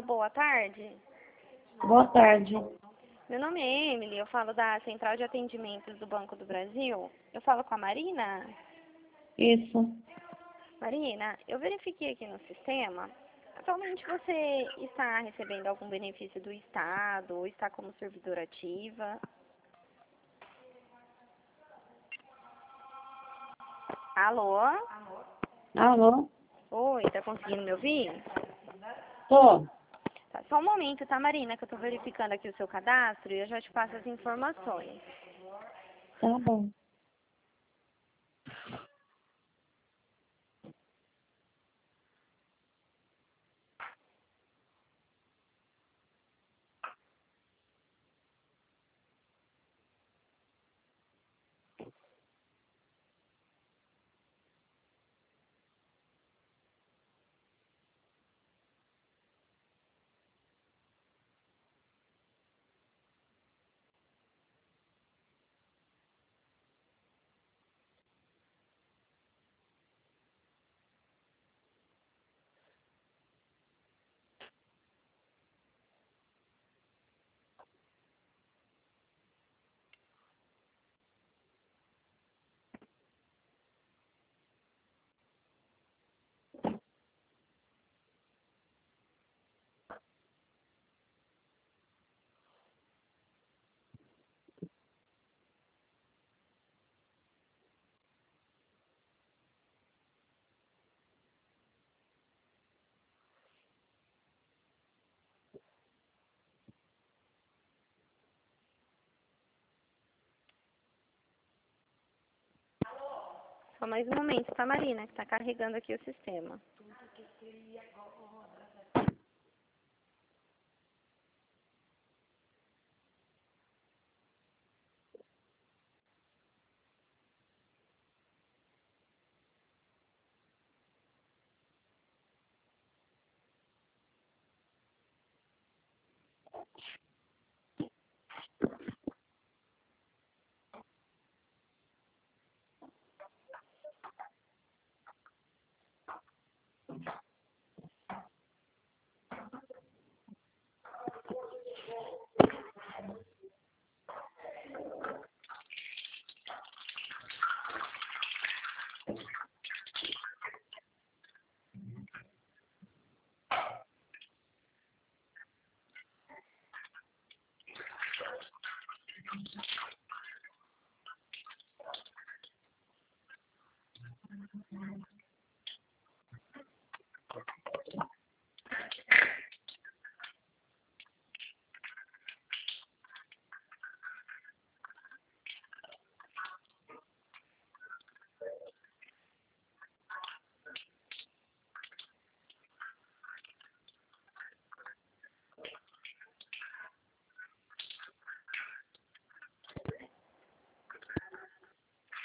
boa tarde. Boa tarde. Meu nome é Emily, eu falo da Central de Atendimentos do Banco do Brasil. Eu falo com a Marina? Isso. Marina, eu verifiquei aqui no sistema. Atualmente você está recebendo algum benefício do Estado ou está como servidora ativa? Alô? Alô? Oi, tá conseguindo me ouvir? Tô. Tá, só um momento, tá, Marina, que eu tô verificando aqui o seu cadastro e eu já te passo as informações. Tá bom. Só mais um momento, tá, Marina, que tá carregando aqui o sistema.